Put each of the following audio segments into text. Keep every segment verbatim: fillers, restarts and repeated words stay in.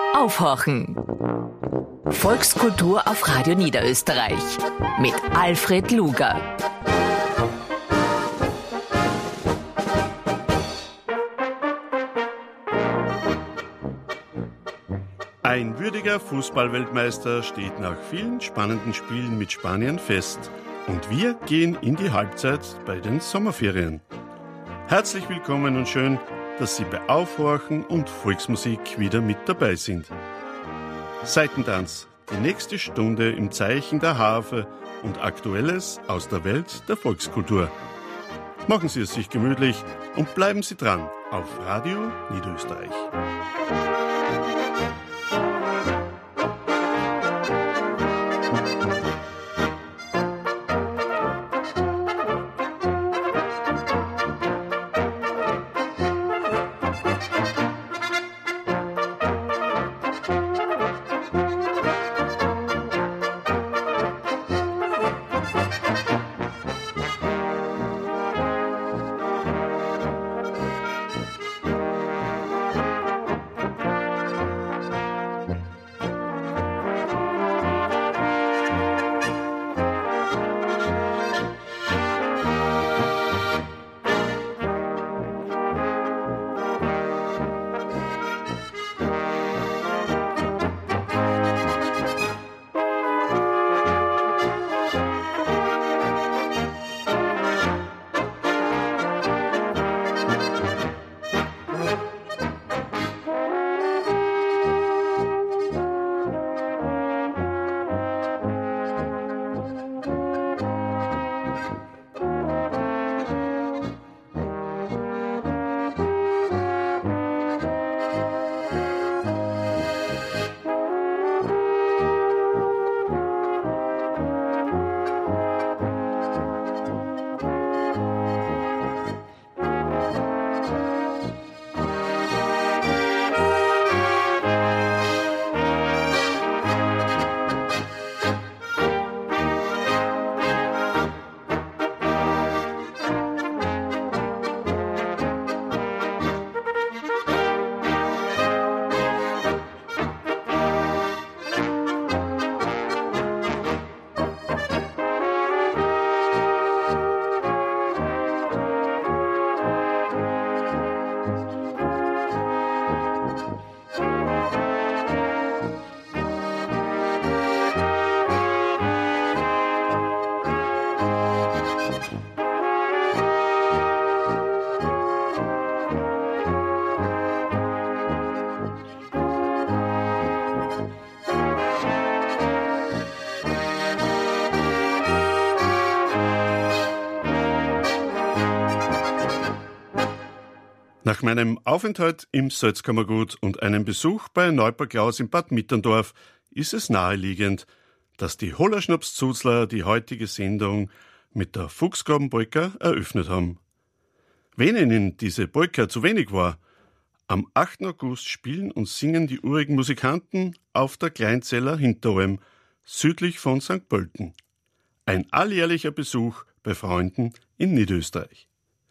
Aufhorchen. Volkskultur auf Radio Niederösterreich mit Alfred Luger. Ein würdiger Fußballweltmeister steht nach vielen spannenden Spielen mit Spanien fest. Und wir gehen in die Halbzeit bei den Sommerferien. Herzlich willkommen und schön, dass Sie bei Aufhorchen und Volksmusik wieder mit dabei sind. Seitentanz, die nächste Stunde im Zeichen der Harfe und Aktuelles aus der Welt der Volkskultur. Machen Sie es sich gemütlich und bleiben Sie dran auf Radio Niederösterreich. Nach meinem Aufenthalt im Salzkammergut und einem Besuch bei Neuper Klaus in Bad Mitterndorf ist es naheliegend, dass die Hollerschnaps-Zuzler die heutige Sendung mit der Fuchsgrabenpolka eröffnet haben. Wenn Ihnen diese Polka zu wenig war, am achten August spielen und singen die urigen Musikanten auf der Kleinzeller Hinteralm, südlich von Sankt Pölten. Ein alljährlicher Besuch bei Freunden in Niederösterreich.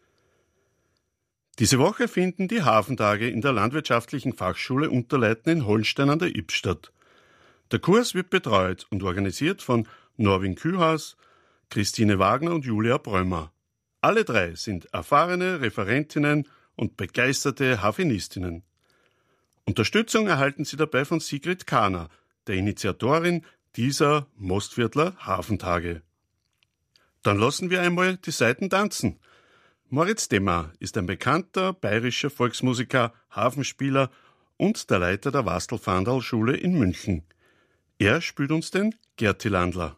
Diese Woche finden die Hafentage in der Landwirtschaftlichen Fachschule Unterleithen in Holstein an der Ybbs statt. Der Kurs wird betreut und organisiert von Norwin Kühaus, Christine Wagner und Julia Bräumer. Alle drei sind erfahrene Referentinnen und begeisterte Hafenistinnen. Unterstützung erhalten sie dabei von Sigrid Kahner, der Initiatorin dieser Mostviertler Hafentage. Dann lassen wir einmal die Saiten tanzen. Moritz Demmer ist ein bekannter bayerischer Volksmusiker, Hafenspieler und der Leiter der Wastel-Fandal-Schule in München. Er spielt uns den Gertilandler.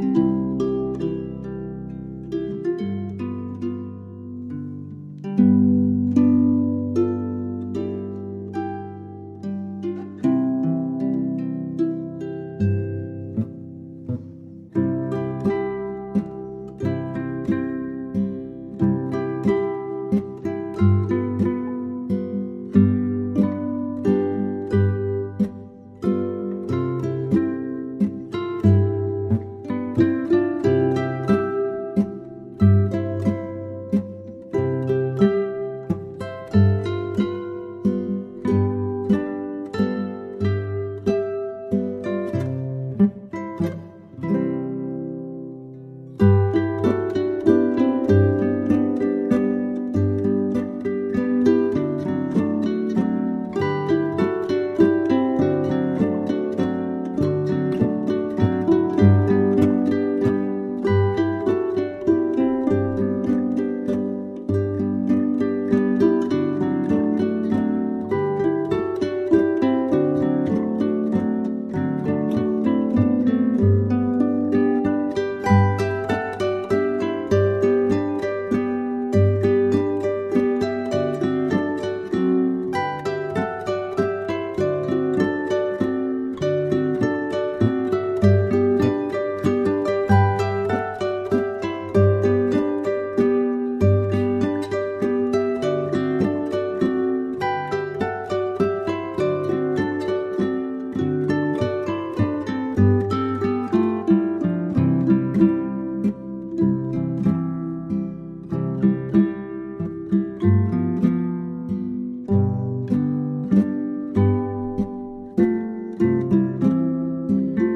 Thank you.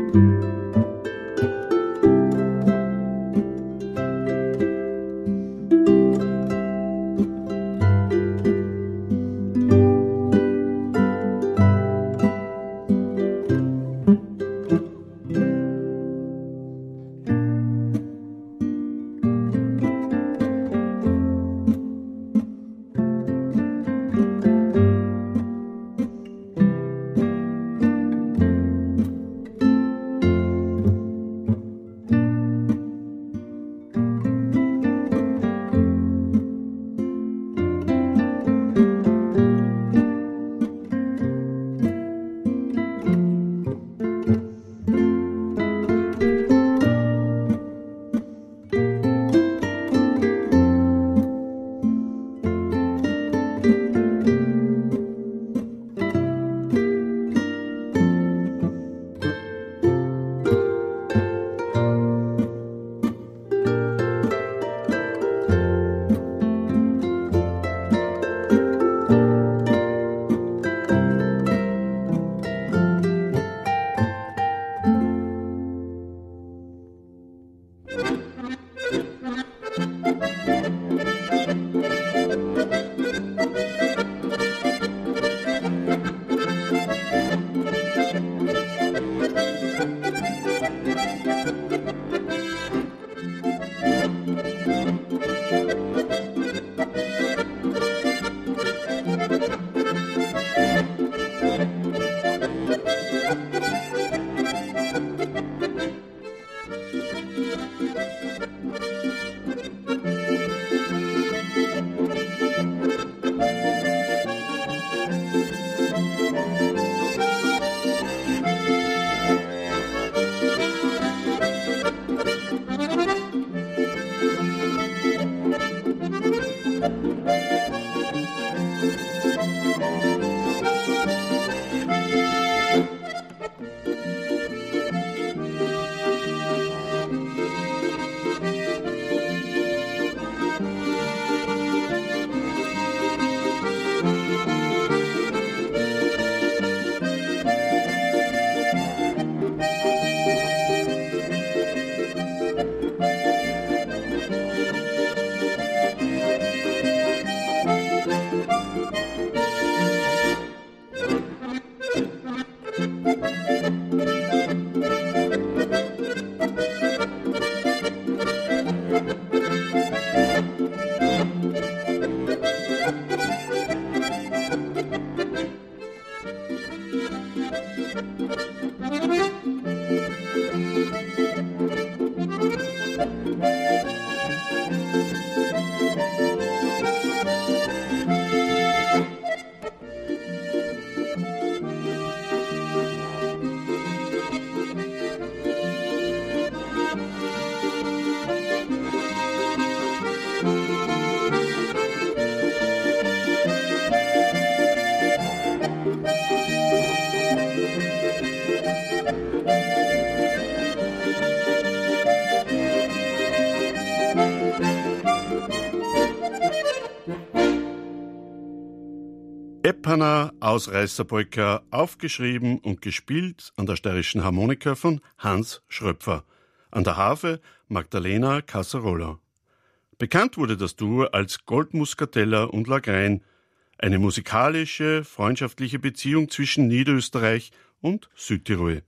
Eppana Ausreißerpolka, aufgeschrieben und gespielt an der steirischen Harmonika von Hans Schröpfer, an der Harfe Magdalena Casarola. Bekannt wurde das Duo als Goldmuskateller und Lagrein, eine musikalische, freundschaftliche Beziehung zwischen Niederösterreich und Südtirol.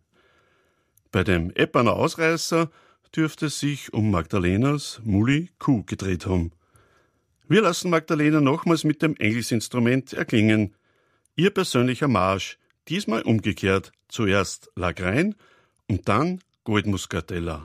Bei dem Eppana Ausreißer dürfte es sich um Magdalenas Muli Kuh gedreht haben. Wir lassen Magdalena nochmals mit dem Engelsinstrument erklingen. Ihr persönlicher Marsch, diesmal umgekehrt, zuerst Lagrein und dann Goldmuskateller.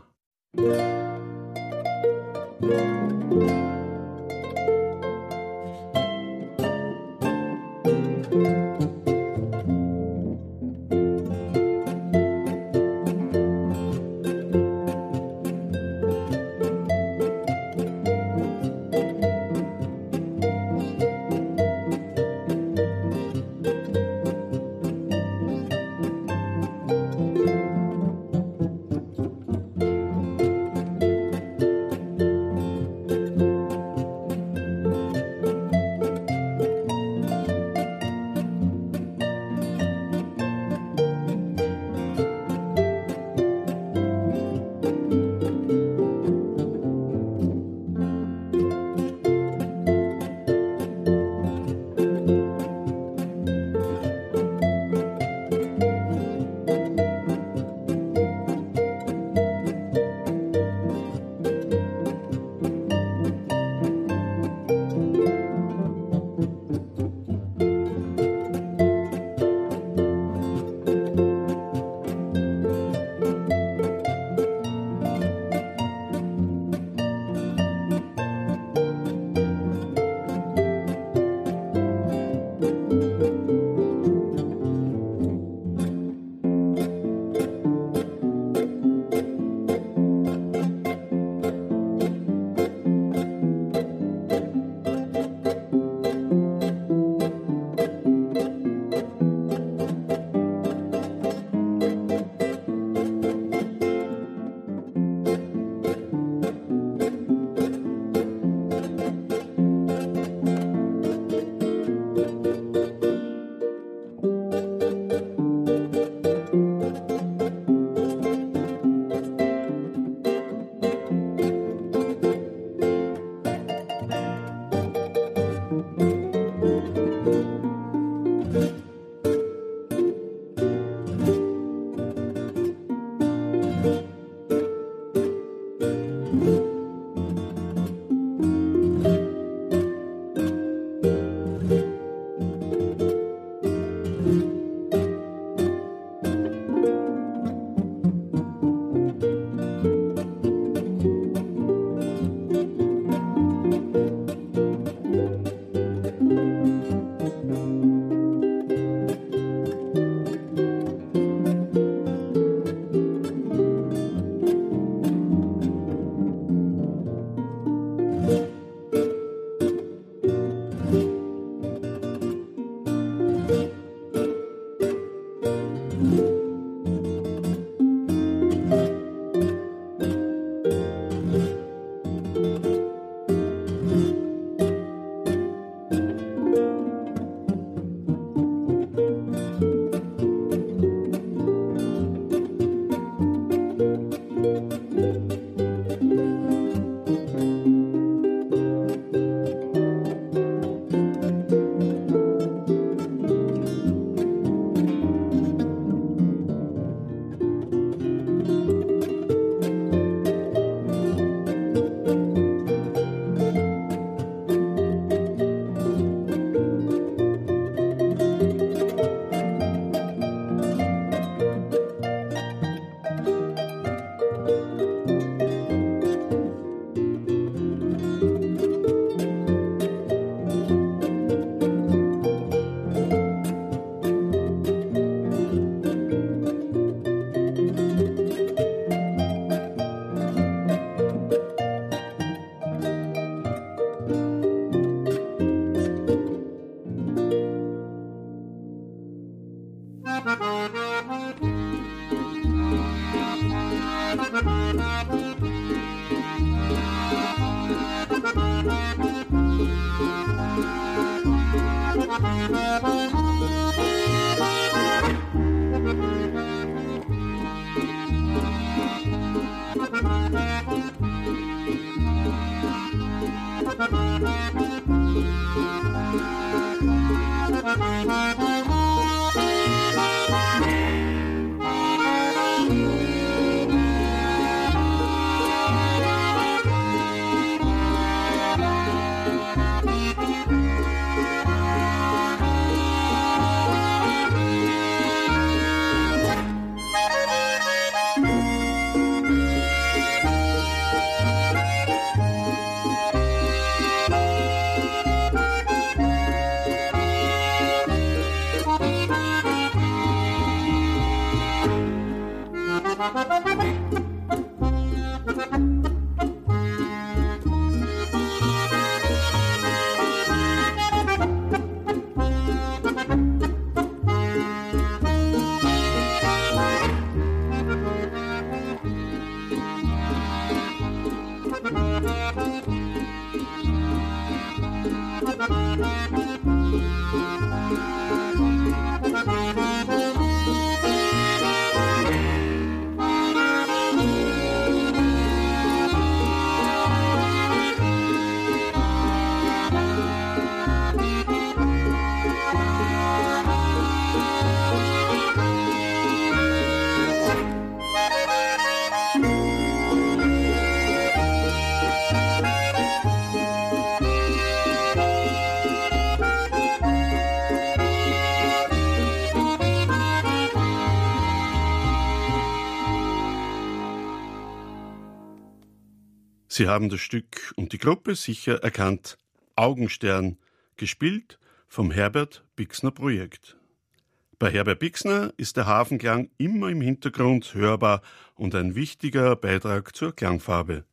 Sie haben das Stück und die Gruppe sicher erkannt. Augenstern, gespielt vom Herbert Bixner Projekt. Bei Herbert Bixner ist der Hafenklang immer im Hintergrund hörbar und ein wichtiger Beitrag zur Klangfarbe.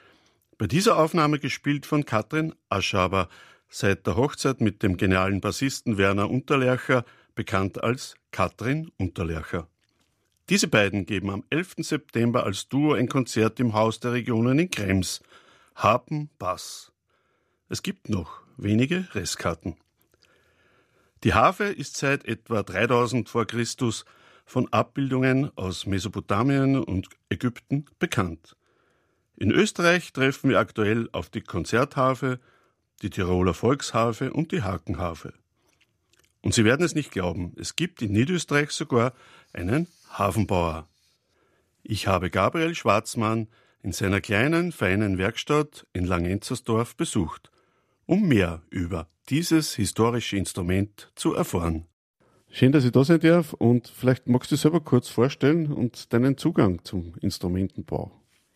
Bei dieser Aufnahme gespielt von Katrin Aschaber, seit der Hochzeit mit dem genialen Bassisten Werner Unterlercher, bekannt als Katrin Unterlercher. Diese beiden geben am elften September als Duo ein Konzert im Haus der Regionen in Krems. Harpen, Bass. Es gibt noch wenige Restkarten. Die Harfe ist seit etwa dreitausend vor Christus von Abbildungen aus Mesopotamien und Ägypten bekannt. In Österreich treffen wir aktuell auf die Konzertharfe, die Tiroler Volksharfe und die Hakenharfe. Und Sie werden es nicht glauben, es gibt in Niederösterreich sogar einen Hafenbauer. Ich habe Gabriel Schwarzmann in seiner kleinen, feinen Werkstatt in Langenzersdorf besucht, um mehr über dieses historische Instrument zu erfahren. Schön, dass ich da sein darf und vielleicht magst du dich selber kurz vorstellen und deinen Zugang zum Instrumentenbau.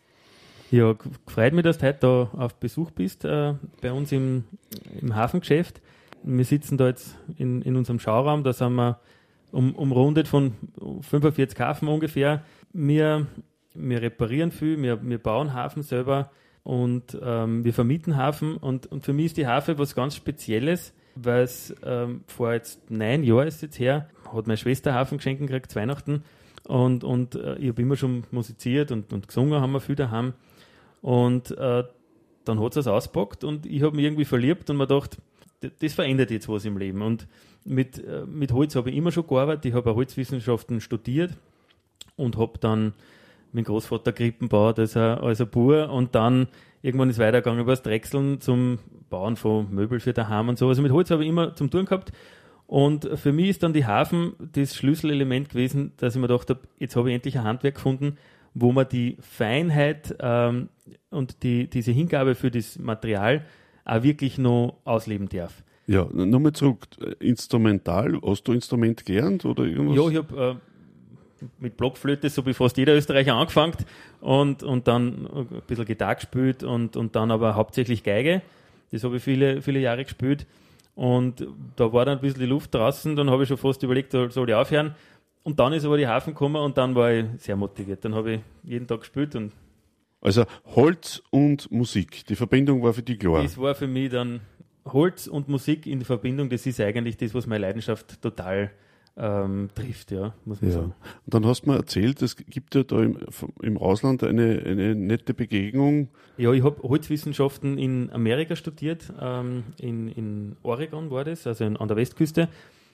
Ja, freut mich, dass du heute da auf Besuch bist äh, bei uns im, im Hafengeschäft. Wir sitzen da jetzt in, in unserem Schauraum, da sind wir um, umrundet von fünfundvierzig Hafen ungefähr. Wir, wir reparieren viel, wir, wir bauen Hafen selber und ähm, wir vermieten Hafen. Und, und für mich ist die Harfe was ganz Spezielles, weil es ähm, vor jetzt neun Jahren ist jetzt her, hat meine Schwester Hafen geschenkt gekriegt zu Weihnachten und, und äh, ich habe immer schon musiziert und, und gesungen, haben wir viel daheim. Und äh, dann hat sie es ausgepackt und ich habe mich irgendwie verliebt und mir gedacht, das verändert jetzt was im Leben. Und mit, mit Holz habe ich immer schon gearbeitet. Ich habe auch Holzwissenschaften studiert und habe dann meinen Großvater Krippen gebaut als ein, als ein Bauer und dann irgendwann ist es weitergegangen über das Drechseln zum Bauen von Möbeln für daheim und so. Also mit Holz habe ich immer zum Tun gehabt. Und für mich ist dann die Hafen das Schlüsselelement gewesen, dass ich mir gedacht habe, jetzt habe ich endlich ein Handwerk gefunden, wo man die Feinheit ähm, und die, diese Hingabe für das Material auch wirklich noch ausleben darf. Ja, nochmal zurück. Instrumental, hast du Instrument gelernt oder irgendwas? Ja, ich habe äh, mit Blockflöte, so wie fast jeder Österreicher, angefangen und, und dann ein bisschen Gitarre gespielt und, und dann aber hauptsächlich Geige. Das habe ich viele, viele Jahre gespielt und da war dann ein bisschen die Luft draußen, dann habe ich schon fast überlegt, da soll ich aufhören. Und dann ist aber die Hafen gekommen und dann war ich sehr motiviert. Dann habe ich jeden Tag gespielt und also Holz und Musik, die Verbindung war für dich klar? Das war für mich dann Holz und Musik in Verbindung, das ist eigentlich das, was meine Leidenschaft total ähm, trifft, ja, muss man ja. sagen. Und dann hast du mir erzählt, es gibt ja da im, im Ausland eine, eine nette Begegnung. Ja, ich habe Holzwissenschaften in Amerika studiert, ähm, in, in Oregon war das, also in, an der Westküste.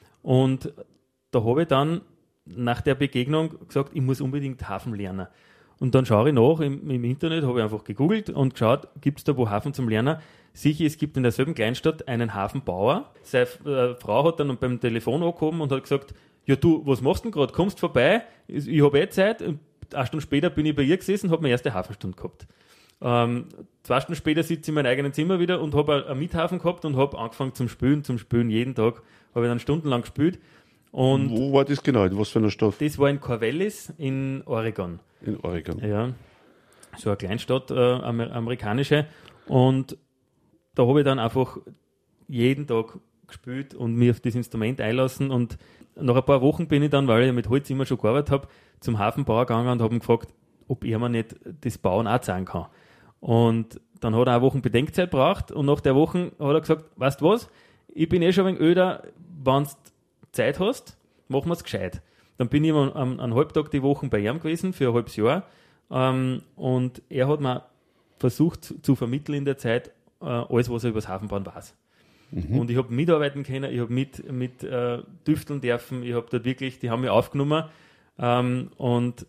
Und da habe ich dann nach der Begegnung gesagt, ich muss unbedingt Hafen lernen. Und dann schaue ich nach im, im Internet, habe ich einfach gegoogelt und geschaut, gibt es da wo Hafen zum Lernen? Sicher, es gibt in derselben Kleinstadt einen Hafenbauer. Seine äh, Frau hat dann beim Telefon angehoben und hat gesagt, ja du, was machst du denn gerade? Kommst vorbei? Ich, ich habe eh Zeit. Und eine Stunde später bin ich bei ihr gesessen und habe meine erste Hafenstunde gehabt. Ähm, zwei Stunden später sitze ich in meinem eigenen Zimmer wieder und habe einen Mithafen gehabt und habe angefangen zum Spülen, zum Spülen jeden Tag. Habe ich dann stundenlang gespült. Und wo war das genau? In was für einer Stadt? Das war in Corvallis in Oregon. In Oregon. Ja, so eine Kleinstadt, äh, amer- amerikanische. Und da habe ich dann einfach jeden Tag gespielt und mich auf das Instrument einlassen. Und nach ein paar Wochen bin ich dann, weil ich mit Holz immer schon gearbeitet habe, zum Hafenbauer gegangen und habe ihn gefragt, ob er mir nicht das Bauen auch zeigen kann. Und dann hat er eine Woche Bedenkzeit gebraucht und nach der Woche hat er gesagt, weißt du was, ich bin eh schon ein wenig öder, wenn du Zeit hast, machen wir es gescheit. Dann bin ich immer einen, einen Halbtag die Woche bei ihm gewesen, für ein halbes Jahr. Ähm, und er hat mir versucht zu, zu vermitteln in der Zeit, äh, alles, was er über das Hafenbauen weiß. Mhm. Und ich habe mitarbeiten können, ich habe mit, mit äh, düfteln dürfen, ich habe dort wirklich, die haben mich aufgenommen. Ähm, und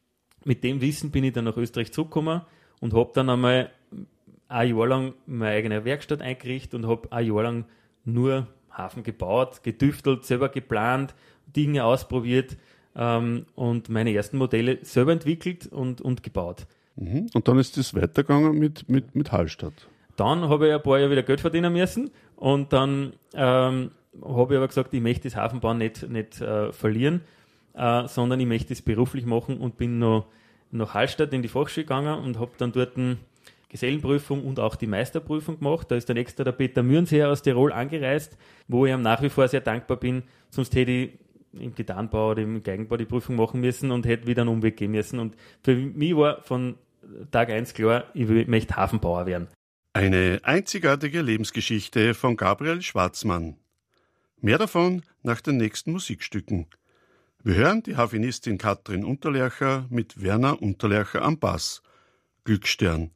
mit dem Wissen bin ich dann nach Österreich zurückgekommen und habe dann einmal ein Jahr lang meine eigene Werkstatt eingerichtet und habe ein Jahr lang nur Hafen gebaut, gedüftelt, selber geplant, Dinge ausprobiert ähm, und meine ersten Modelle selber entwickelt und, und gebaut. Mhm. Und dann ist es weitergegangen mit, mit, mit Hallstatt. Dann habe ich ein paar Jahre wieder Geld verdienen müssen und dann ähm, habe ich aber gesagt, ich möchte das Hafenbauen nicht, nicht äh, verlieren, äh, sondern ich möchte es beruflich machen und bin noch nach Hallstatt in die Fachschule gegangen und habe dann dort eine Gesellenprüfung und auch die Meisterprüfung gemacht. Da ist dann extra der Peter Mürnseher aus Tirol angereist, wo ich ihm nach wie vor sehr dankbar bin, sonst hätte ich im Gitarrenbau oder im Geigenbau die Prüfung machen müssen und hätte wieder einen Umweg gehen müssen. Und für mich war von Tag eins klar, ich möchte Hafenbauer werden. Eine einzigartige Lebensgeschichte von Gabriel Schwarzmann. Mehr davon nach den nächsten Musikstücken. Wir hören die Harfenistin Katrin Unterlercher mit Werner Unterlercher am Bass. Glücksstern.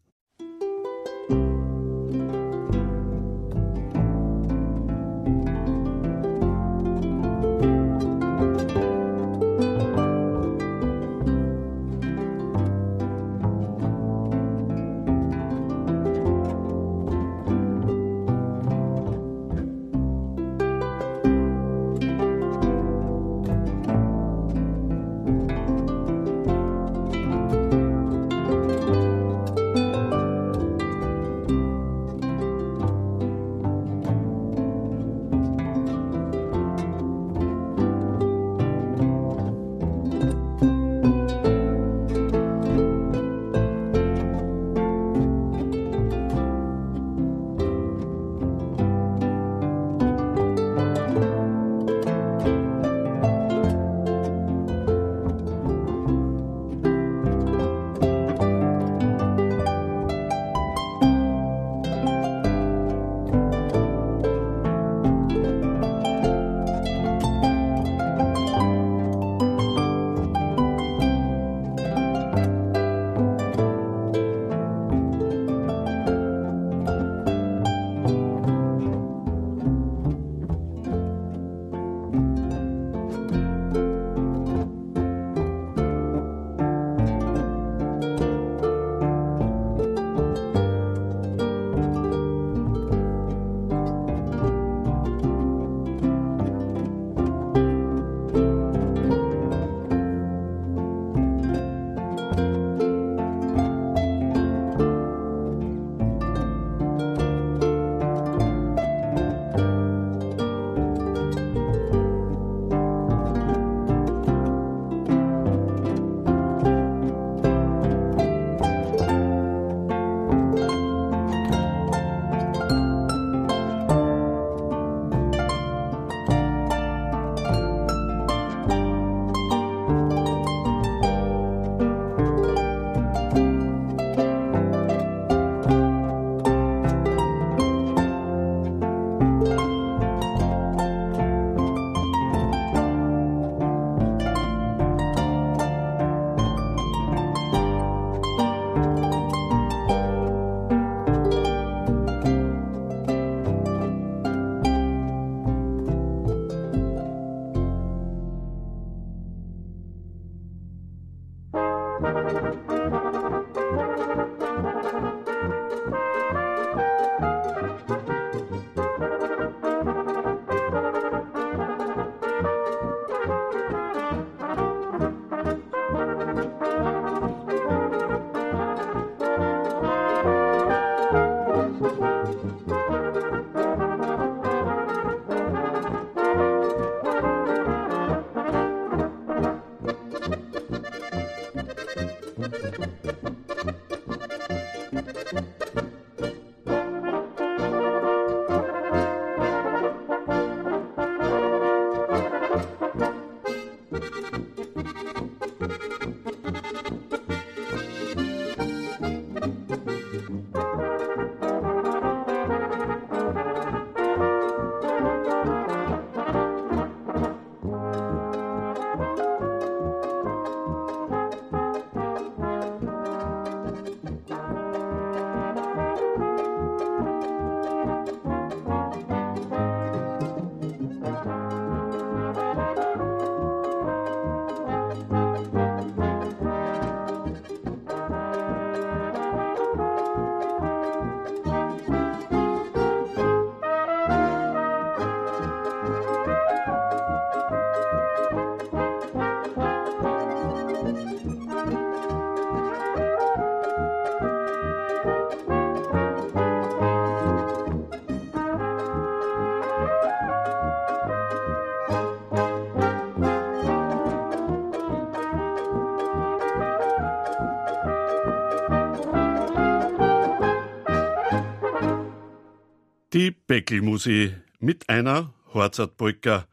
Die Beckelmusi mit einer Horzart-Polka.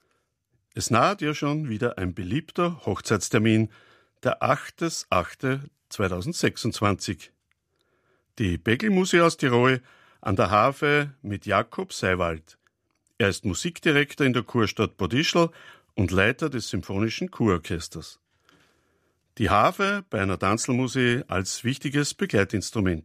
Es naht ja schon wieder ein beliebter Hochzeitstermin, der achter achter zweitausendsechsundzwanzig. Die Beckelmusi aus Tirol an der Harfe mit Jakob Seiwald. Er ist Musikdirektor in der Kurstadt Bodischl und Leiter des Symphonischen Kurorchesters. Die Harfe bei einer Tanzlmusi als wichtiges Begleitinstrument.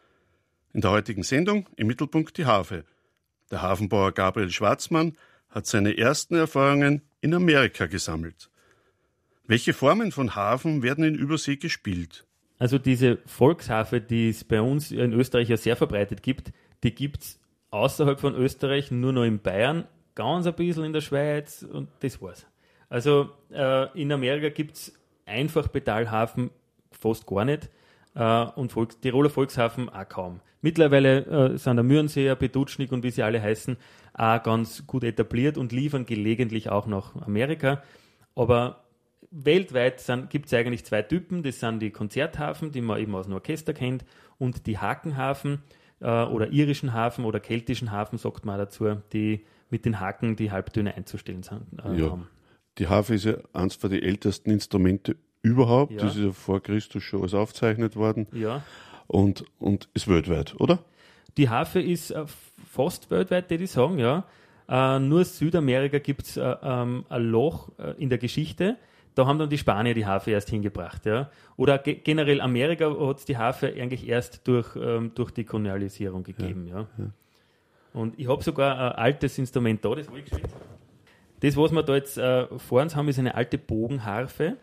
In der heutigen Sendung im Mittelpunkt die Harfe. Der Hafenbauer Gabriel Schwarzmann hat seine ersten Erfahrungen in Amerika gesammelt. Welche Formen von Harfen werden in Übersee gespielt? Also diese Volksharfe, die es bei uns in Österreich ja sehr verbreitet gibt, die gibt es außerhalb von Österreich nur noch in Bayern, ganz ein bisschen in der Schweiz und das war's. Also äh, in Amerika gibt es einfach Pedalharfen fast gar nicht äh, und Volks-, Tiroler Volksharfen auch kaum. Mittlerweile äh, sind der Mühlenseer, Petutschnik und wie sie alle heißen, auch ganz gut etabliert und liefern gelegentlich auch nach Amerika. Aber weltweit gibt es eigentlich zwei Typen. Das sind die Konzerthafen, die man eben aus dem Orchester kennt, und die Hakenhafen äh, oder irischen Hafen oder keltischen Hafen, sagt man dazu, die mit den Haken die Halbtöne einzustellen sind, äh, ja. haben. Die Harfe ist ja eines der ältesten Instrumente überhaupt. Ja. Das ist ja vor Christus schon alles aufgezeichnet worden. Ja. Und, und ist weltweit, oder? Die Harfe ist äh, fast weltweit, würde ich sagen, ja. Äh, nur Südamerika gibt es äh, ähm, ein Loch äh, in der Geschichte. Da haben dann die Spanier die Harfe erst hingebracht, ja. Oder ge- generell Amerika hat es die Harfe eigentlich erst durch, ähm, durch die Kolonialisierung gegeben, ja. ja. ja. Und ich habe sogar ein altes Instrument da, das habe ich gespielt. Das, was wir da jetzt äh, vor uns haben, ist eine alte Bogenharfe.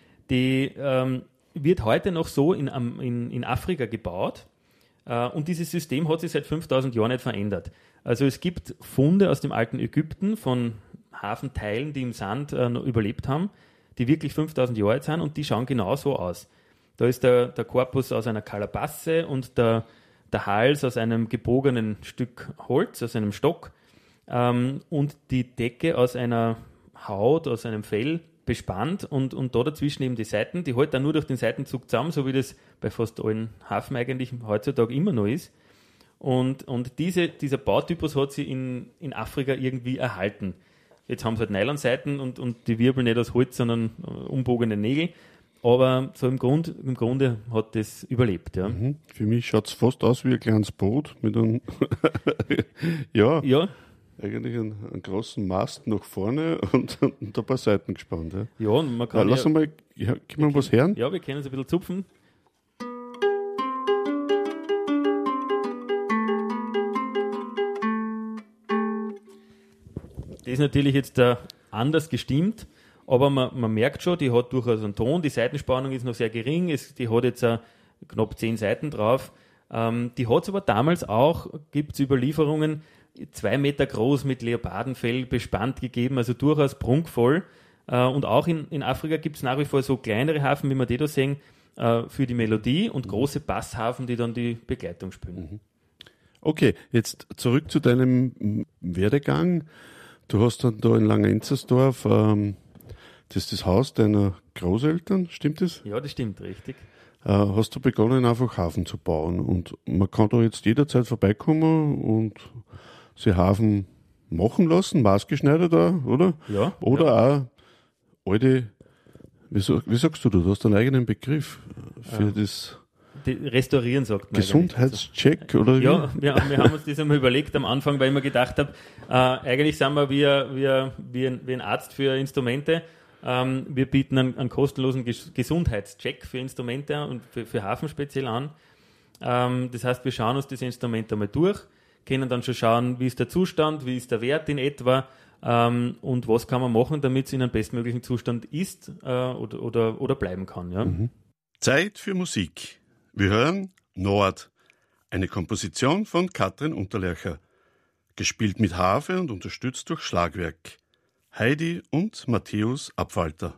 Die ähm, wird heute noch so in, in, in Afrika gebaut. Uh, und dieses System hat sich seit fünftausend Jahren nicht verändert. Also es gibt Funde aus dem alten Ägypten von Hafenteilen, die im Sand uh, noch überlebt haben, die wirklich fünftausend Jahre alt sind und die schauen genau so aus. Da ist der, der Korpus aus einer Kalabasse und der, der Hals aus einem gebogenen Stück Holz, aus einem Stock, um, und die Decke aus einer Haut, aus einem Fell bespannt und, und da dazwischen eben die Seiten, die hält dann nur durch den Seitenzug zusammen, so wie das bei fast allen Hafen eigentlich heutzutage immer noch ist. Und, und diese, dieser Bautypus hat sich in, in Afrika irgendwie erhalten. Jetzt haben sie halt Nylonseiten und, und die Wirbel nicht aus Holz, sondern äh, umbogene Nägel. Aber so im, Grund, im Grunde hat das überlebt. Ja. Mhm. Für mich schaut es fast aus wie ein kleines Boot mit einem ja. ja. Eigentlich einen, einen großen Mast nach vorne und, und ein paar Seiten gespannt. Ja, ja und man kann. Ja, lass ja, mal, ja, können wir was hören? Ja, wir können es ein bisschen zupfen. Das ist natürlich jetzt uh, anders gestimmt, aber man, man merkt schon, die hat durchaus einen Ton, die Seitenspannung ist noch sehr gering, es, die hat jetzt uh, knapp zehn Seiten drauf. Ähm, die hat es aber damals auch, gibt es Überlieferungen, zwei Meter groß mit Leopardenfell bespannt gegeben, also durchaus prunkvoll. Äh, und auch in, in Afrika gibt es nach wie vor so kleinere Hafen, wie wir die da sehen, äh, für die Melodie und große Basshafen, die dann die Begleitung spielen. Okay, jetzt zurück zu deinem Werdegang. Du hast dann da in Langenzersdorf ähm, Das ist das Haus deiner Großeltern, stimmt das? Ja, das stimmt, richtig. Äh, hast du begonnen, einfach Hafen zu bauen. Und man kann da jetzt jederzeit vorbeikommen und sie Hafen machen lassen, maßgeschneidert auch, oder? Ja. Oder ja. auch alte, wie, so, wie sagst du, du hast einen eigenen Begriff für Ja. das Die restaurieren, sagt man. Gesundheitscheck, oder wie? Ja, wir, wir haben uns das einmal überlegt am Anfang, weil ich mir gedacht habe, äh, eigentlich sind wir wie, wie, wie, ein, wie ein Arzt für Instrumente. Ähm, wir bieten einen, einen kostenlosen Ges- Gesundheitscheck für Instrumente und für, für Hafen speziell an. Ähm, das heißt, wir schauen uns das Instrument einmal durch, können dann schon schauen, wie ist der Zustand, wie ist der Wert in etwa ähm, und was kann man machen, damit es in einem bestmöglichen Zustand ist äh, oder, oder, oder bleiben kann. Ja? Mhm. Zeit für Musik. Wir hören Nord, eine Komposition von Katrin Unterlercher, gespielt mit Harfe und unterstützt durch Schlagwerk. Heidi und Matthäus Abwalter.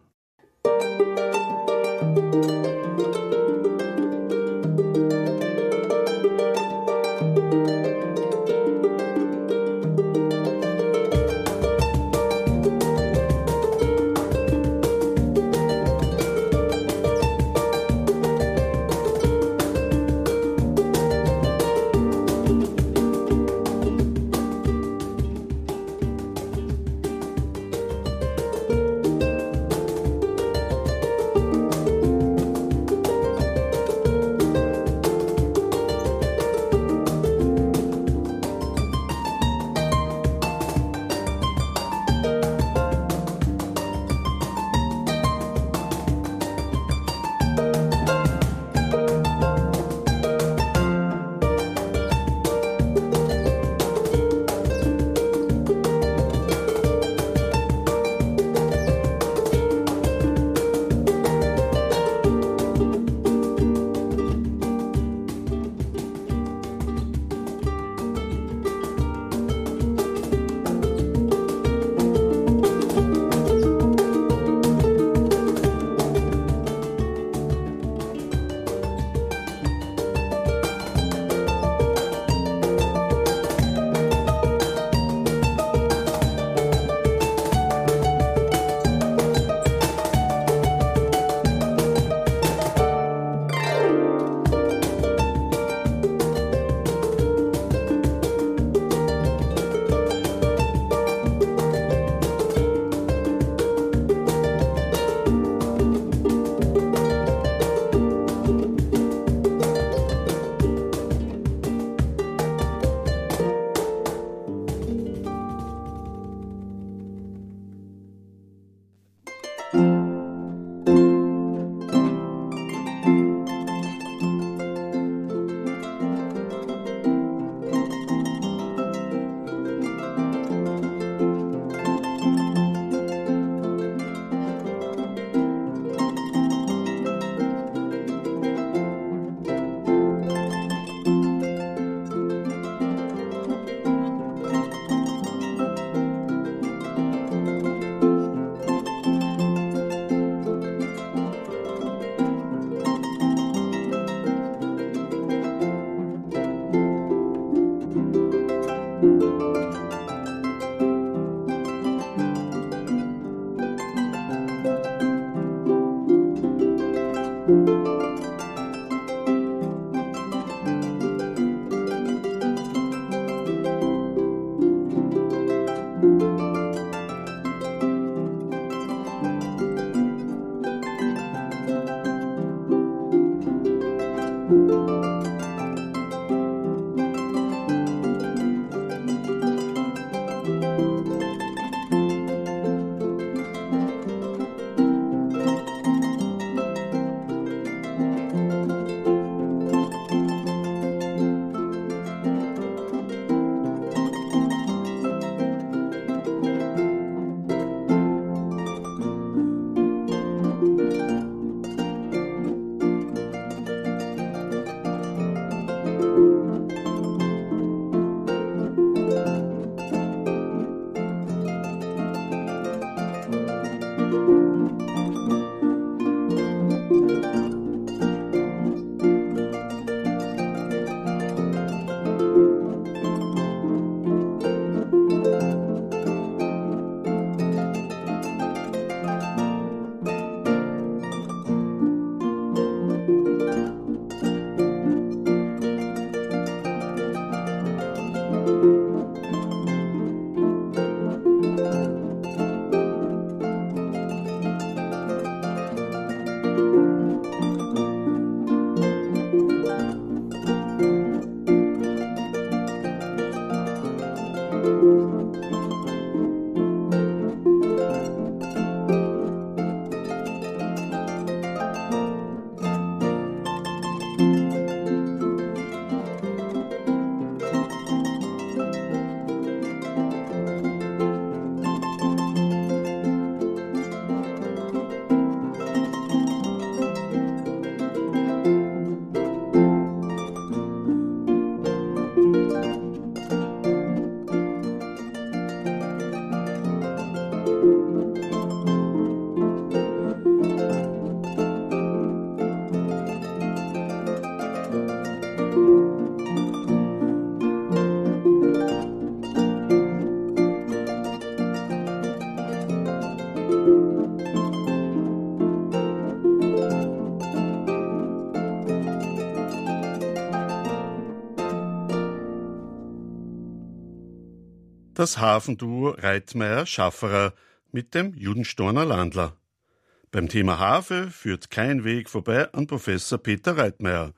Das Hafenduo Reitmeier-Schafferer mit dem Judenstorner Landler. Beim Thema Harfe führt kein Weg vorbei an Professor Peter Reitmeier.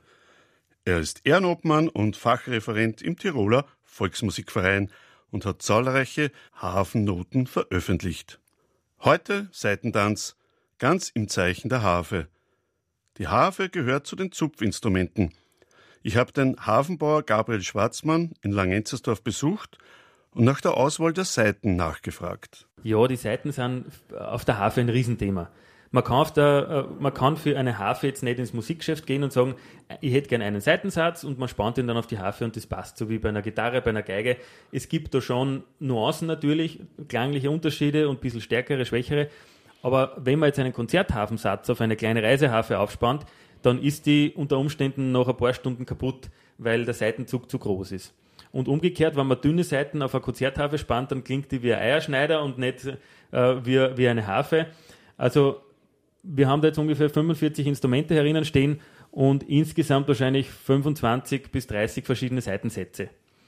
Er ist Ehrenobmann und Fachreferent im Tiroler Volksmusikverein und hat zahlreiche Hafennoten veröffentlicht. Heute Saitentanz, ganz im Zeichen der Harfe. Die Harfe gehört zu den Zupfinstrumenten. Ich habe den Hafenbauer Gabriel Schwarzmann in Langenzersdorf besucht und nach der Auswahl der Saiten nachgefragt. Ja, die Saiten sind auf der Harfe ein Riesenthema. Man kann, auf der, man kann für eine Harfe jetzt nicht ins Musikgeschäft gehen und sagen, ich hätte gerne einen Saitensatz und man spannt ihn dann auf die Harfe und das passt, so wie bei einer Gitarre, bei einer Geige. Es gibt da schon Nuancen natürlich, klangliche Unterschiede und ein bisschen stärkere, schwächere. Aber wenn man jetzt einen Konzerthafensatz auf eine kleine Reiseharfe aufspannt, dann ist die unter Umständen nach ein paar Stunden kaputt, weil der Saitenzug zu groß ist. Und umgekehrt, wenn man dünne Saiten auf eine Konzertharfe spannt, dann klingt die wie ein Eierschneider und nicht äh, wie, wie eine Harfe. Also wir haben da jetzt ungefähr fünfundvierzig Instrumente herinnen stehen und insgesamt wahrscheinlich fünfundzwanzig bis dreißig verschiedene Saitensätze.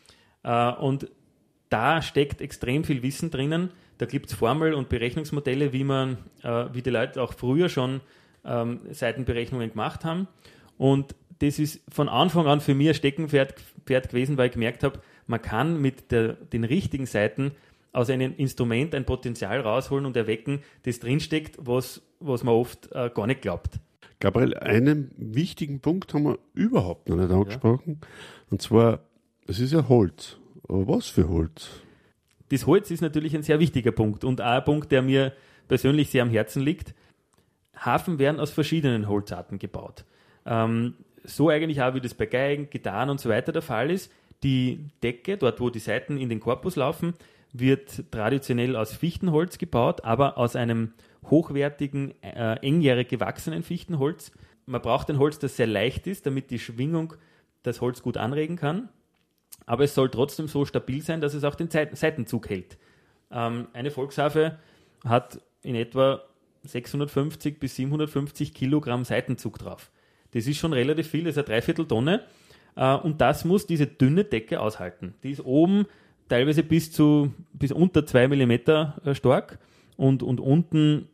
Äh, und da steckt extrem viel Wissen drinnen. Da gibt es Formel- und Berechnungsmodelle, wie man, äh, wie die Leute auch früher schon ähm, Saitenberechnungen gemacht haben. Und das ist von Anfang an für mich ein Steckenpferd Pferd gewesen, weil ich gemerkt habe, man kann mit der, den richtigen Saiten aus einem Instrument ein Potenzial rausholen und erwecken, das drinsteckt, was, was man oft äh, gar nicht glaubt. Gabriel, einen wichtigen Punkt haben wir überhaupt noch nicht angesprochen. Ja. Und zwar, es ist ja Holz. Aber was für Holz? Das Holz ist natürlich ein sehr wichtiger Punkt und auch ein Punkt, der mir persönlich sehr am Herzen liegt. Harfen werden aus verschiedenen Holzarten gebaut. Ähm, so eigentlich auch, wie das bei Geigen, Gitarren und so weiter der Fall ist. Die Decke, dort wo die Saiten in den Korpus laufen, wird traditionell aus Fichtenholz gebaut, aber aus einem hochwertigen, äh, engjährig gewachsenen Fichtenholz. Man braucht ein Holz, das sehr leicht ist, damit die Schwingung das Holz gut anregen kann. Aber es soll trotzdem so stabil sein, dass es auch den Saitenzug hält. Ähm, eine Volksharfe hat in etwa sechshundertfünfzig bis siebenhundertfünfzig Kilogramm Saitenzug drauf. Das ist schon relativ viel, das ist eine Dreiviertel Tonne. Äh, und das muss diese dünne Decke aushalten. Die ist oben teilweise bis zu bis unter zwei Millimeter stark und, und unten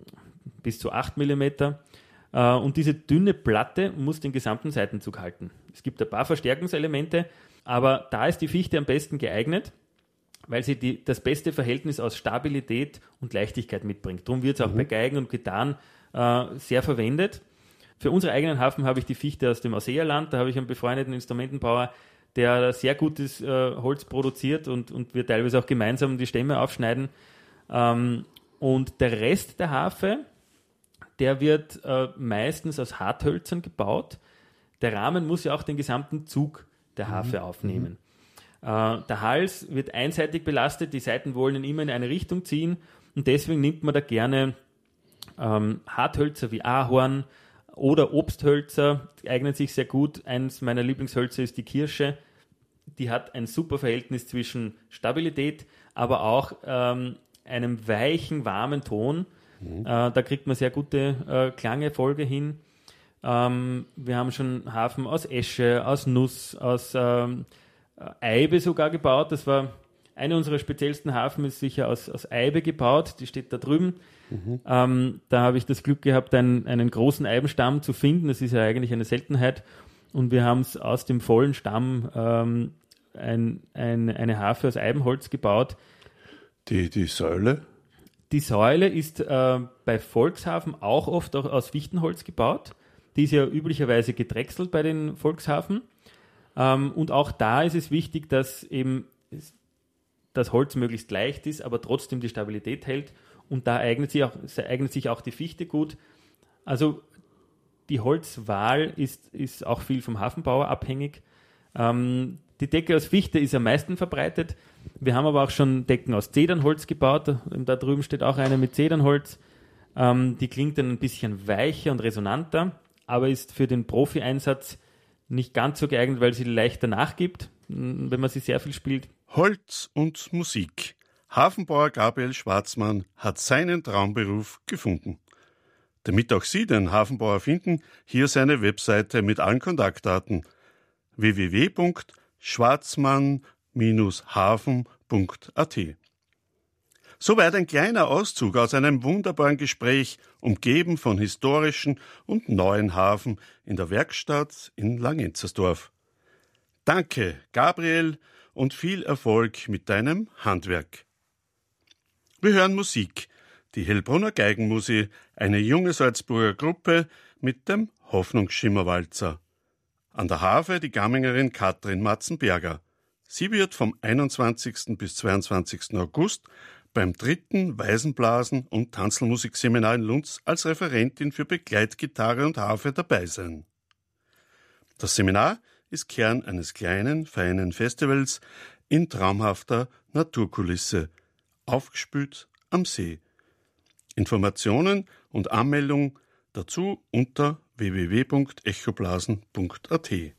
bis zu acht Millimeter. Äh, und diese dünne Platte muss den gesamten Saitenzug halten. Es gibt ein paar Verstärkungselemente, aber da ist die Fichte am besten geeignet, weil sie die, das beste Verhältnis aus Stabilität und Leichtigkeit mitbringt. Darum wird es auch mhm. bei Geigen und Gitarren äh, sehr verwendet. Für unsere eigenen Harfen habe ich die Fichte aus dem Ausseerland. Da habe ich einen befreundeten Instrumentenbauer, der sehr gutes äh, Holz produziert und, und wir teilweise auch gemeinsam die Stämme aufschneiden. Ähm, und der Rest der Harfe, der wird äh, meistens aus Harthölzern gebaut. Der Rahmen muss ja auch den gesamten Zug der Harfe mhm. aufnehmen. Mhm. Äh, der Hals wird einseitig belastet, die Saiten wollen ihn immer in eine Richtung ziehen und deswegen nimmt man da gerne ähm, Harthölzer wie Ahorn oder Obsthölzer, die eignen sich sehr gut. Eines meiner Lieblingshölzer ist die Kirsche. Die hat ein super Verhältnis zwischen Stabilität, aber auch ähm, einem weichen, warmen Ton. Mhm. Äh, da kriegt man sehr gute äh, Klangerfolge hin. Ähm, wir haben schon Harfen aus Esche, aus Nuss, aus ähm, Eibe sogar gebaut. Das war eine unserer speziellsten Harfen, ist sicher aus, aus Eibe gebaut. Die steht da drüben. Mhm. Ähm, da habe ich das Glück gehabt, einen, einen großen Eibenstamm zu finden. Das ist ja eigentlich eine Seltenheit. Und wir haben es aus dem vollen Stamm ähm, ein, ein, eine Harfe aus Eibenholz gebaut. Die, die Säule? Die Säule ist äh, bei Volkshafen auch oft auch aus Fichtenholz gebaut. Die ist ja üblicherweise gedrechselt bei den Volkshafen. Ähm, und auch da ist es wichtig, dass eben das Holz möglichst leicht ist, aber trotzdem die Stabilität hält. Und da eignet sich auch, eignet sich auch die Fichte gut. Also die Holzwahl ist, ist auch viel vom Hafenbauer abhängig. Ähm, die Decke aus Fichte ist am meisten verbreitet. Wir haben aber auch schon Decken aus Zedernholz gebaut. Da drüben steht auch eine mit Zedernholz. Ähm, die klingt dann ein bisschen weicher und resonanter, aber ist für den Profi-Einsatz nicht ganz so geeignet, weil sie leichter nachgibt, wenn man sie sehr viel spielt. Holz und Musik. Hafenbauer Gabriel Schwarzmann hat seinen Traumberuf gefunden. Damit auch Sie den Hafenbauer finden, hier seine Webseite mit allen Kontaktdaten w w w punkt schwarzmann Bindestrich hafen punkt a t. Soweit ein kleiner Auszug aus einem wunderbaren Gespräch, umgeben von historischen und neuen Hafen in der Werkstatt in Langenzersdorf. Danke, Gabriel, und viel Erfolg mit deinem Handwerk. Wir hören Musik, die Hellbrunner Geigenmusi, eine junge Salzburger Gruppe mit dem Hoffnungsschimmerwalzer. An der Harfe die Gammingerin Katrin Matzenberger. Sie wird vom einundzwanzigsten bis zweiundzwanzigsten August beim dritten Waisenblasen- und Tanzelmusikseminar in Lunz als Referentin für Begleitgitarre und Harfe dabei sein. Das Seminar ist Kern eines kleinen, feinen Festivals in traumhafter Naturkulisse, aufgespült am See. Informationen und Anmeldung dazu unter w w w punkt echoblasen punkt a t.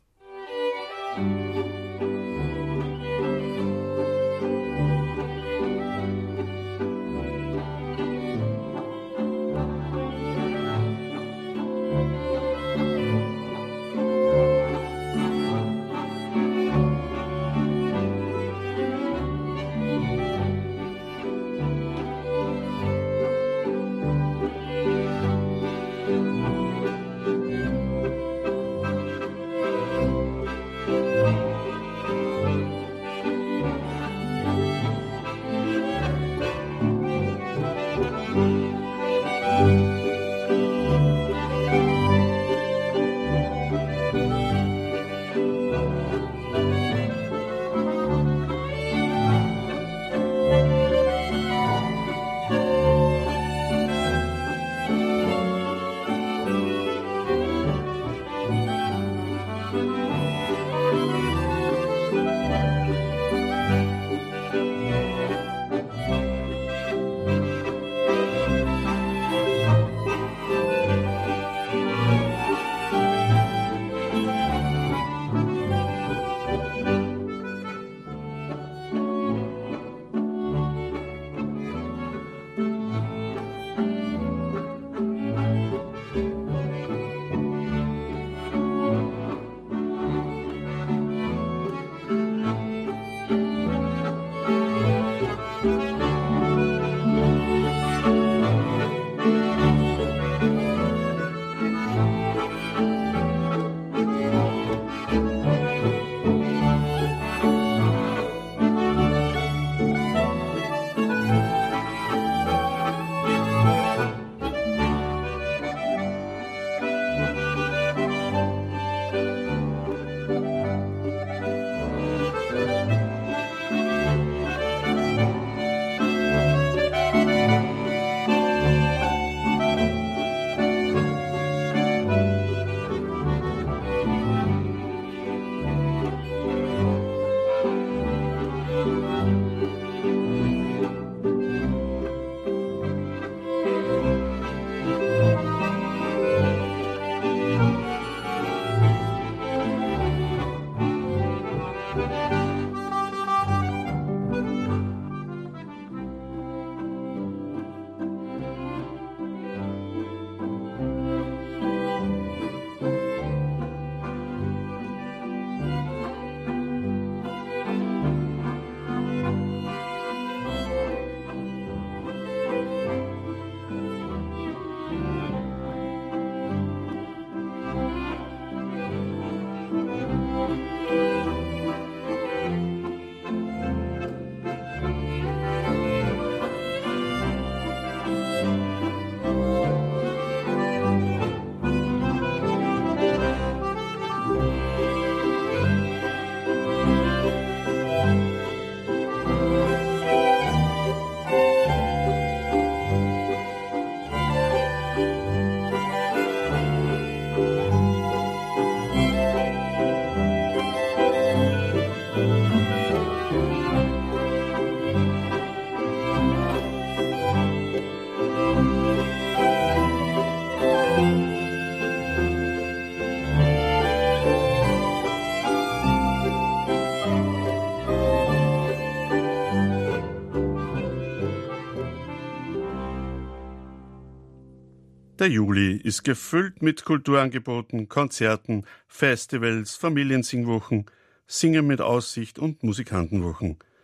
Der Juli ist gefüllt mit Kulturangeboten, Konzerten, Festivals, Familiensingwochen, Singen mit Aussicht und Musikantenwochen.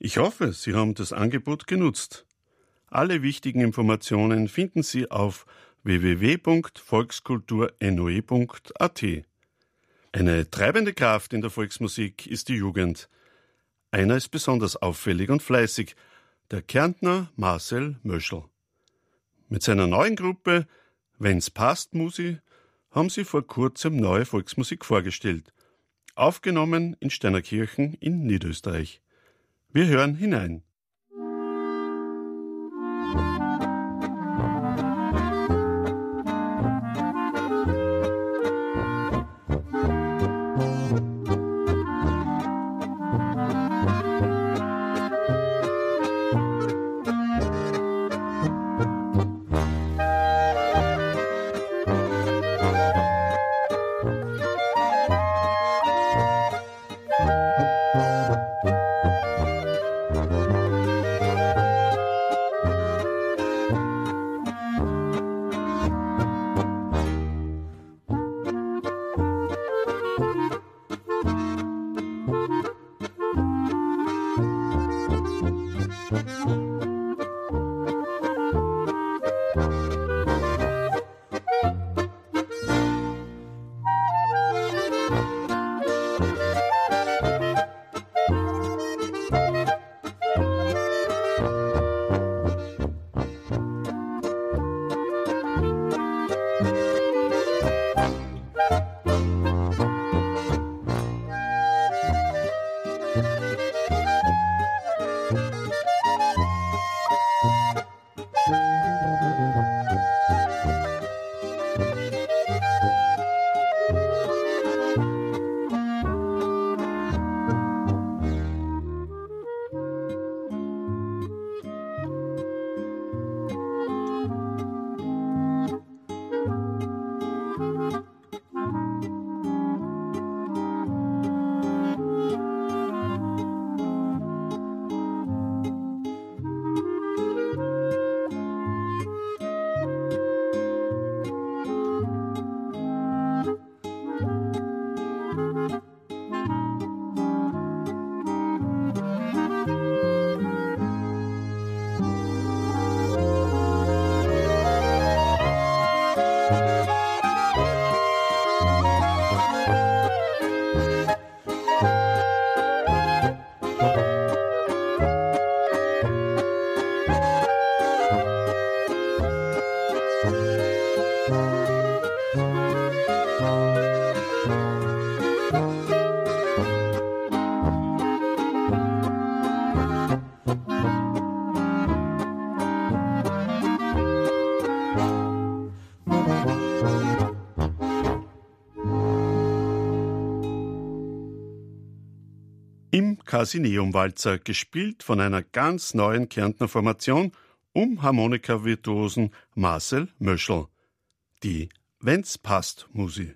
Ich hoffe, Sie haben das Angebot genutzt. Alle wichtigen Informationen finden Sie auf w w w punkt volkskultur n o e punkt a t. Eine treibende Kraft in der Volksmusik ist die Jugend. Einer ist besonders auffällig und fleißig, der Kärntner Marcel Möschel. Mit seiner neuen Gruppe Wenn's passt Musi haben sie vor kurzem neue Volksmusik vorgestellt, aufgenommen in Steinerkirchen in Niederösterreich. Wir hören hinein. Im Casineum-Walzer, gespielt von einer ganz neuen Kärntner Formation um Harmonika-Virtuosen Marcel Möschel. Die Wenn's passt Musi.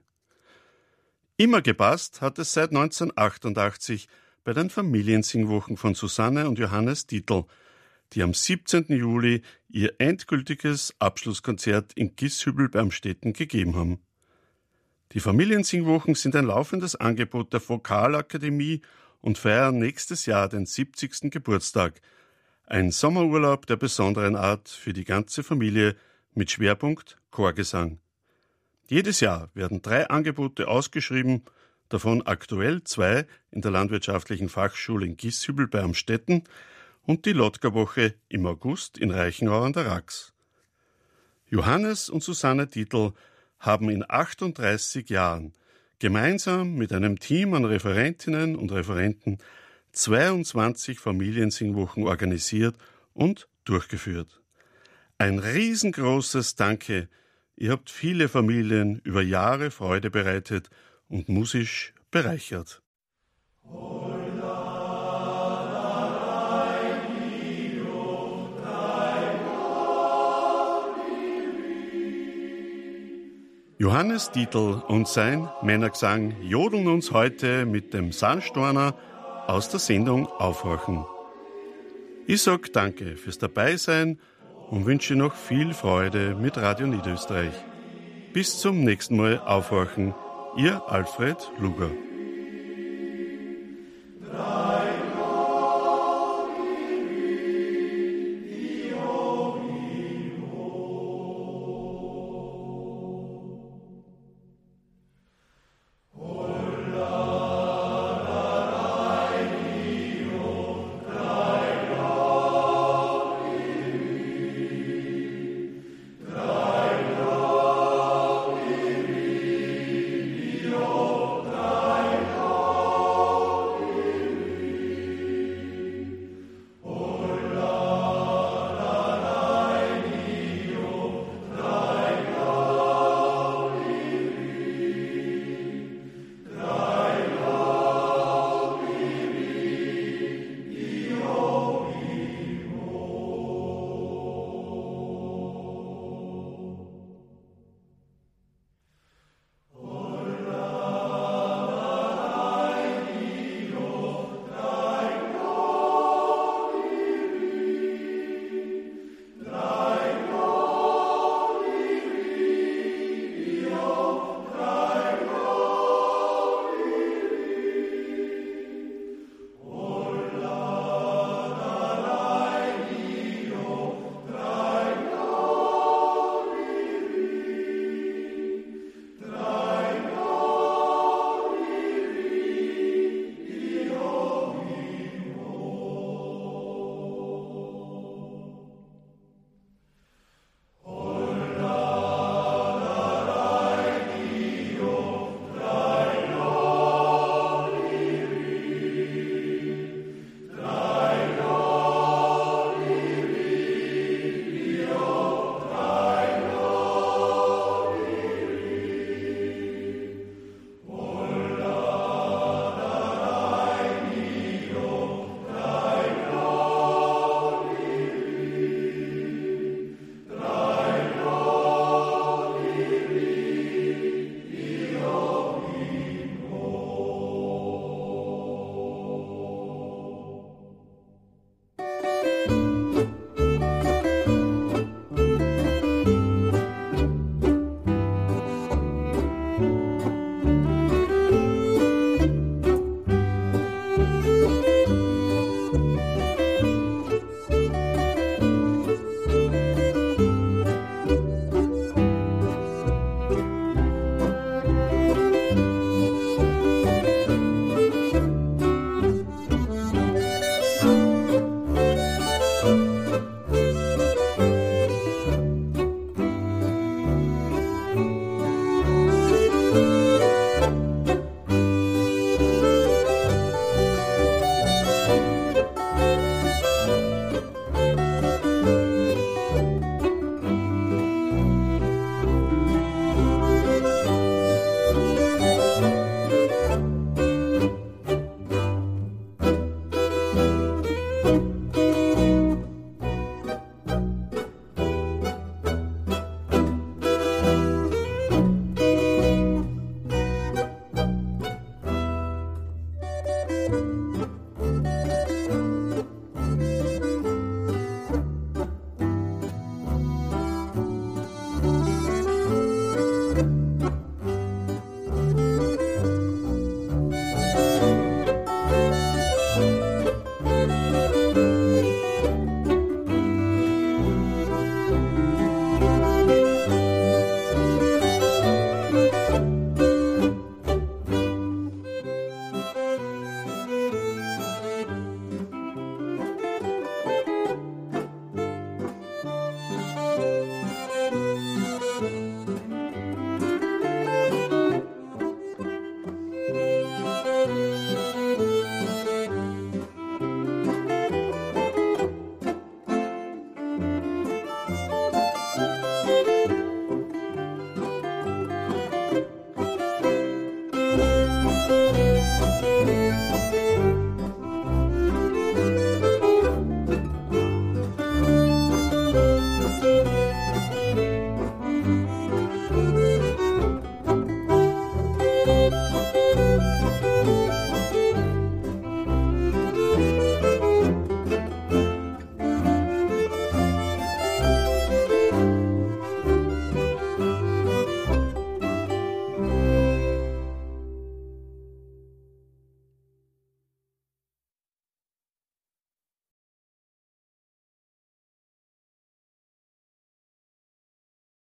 Immer gepasst hat es seit neunzehnhundertachtundachtzig bei den Familiensingwochen von Susanne und Johannes Dietl, die am siebzehnten Juli ihr endgültiges Abschlusskonzert in Gisshübel bei Amstetten gegeben haben. Die Familiensingwochen sind ein laufendes Angebot der Vokalakademie und feiern nächstes Jahr den siebzigsten Geburtstag. Ein Sommerurlaub der besonderen Art für die ganze Familie mit Schwerpunkt Chorgesang. Jedes Jahr werden drei Angebote ausgeschrieben, davon aktuell zwei in der Landwirtschaftlichen Fachschule in Gisshübel bei Amstetten und die Lotka-Woche im August in Reichenau an der Rax. Johannes und Susanne Dietl haben in achtunddreißig Jahren gemeinsam mit einem Team an Referentinnen und Referenten zweiundzwanzig Familiensingwochen organisiert und durchgeführt. Ein riesengroßes Danke, ihr habt viele Familien über Jahre Freude bereitet und musisch bereichert. Johannes Dietl und sein Männergesang jodeln uns heute mit dem Sandstorner aus der Sendung Aufhorchen. Ich sag Danke fürs Dabeisein und wünsche noch viel Freude mit Radio Niederösterreich. Bis zum nächsten Mal Aufhorchen, Ihr Alfred Luger.